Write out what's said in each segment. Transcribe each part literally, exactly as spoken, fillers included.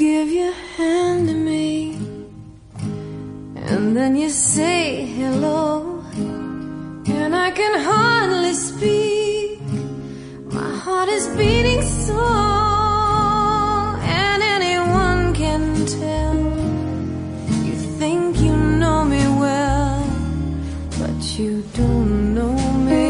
give your hand to me, and then you say hello, and I can hardly speak. My heart is beating so, and anyone can tell. You think you know me well, but you don't know me.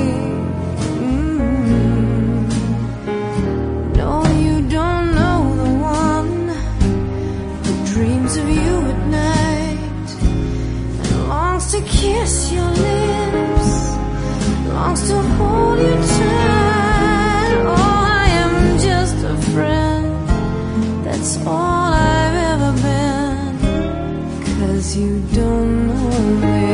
Mm-hmm. No, you don't know the one who dreams of you at night and longs to kiss your lips, longs to hold you tight. Oh, I am just a friend, that's all I've ever been, 'cause you don't know me.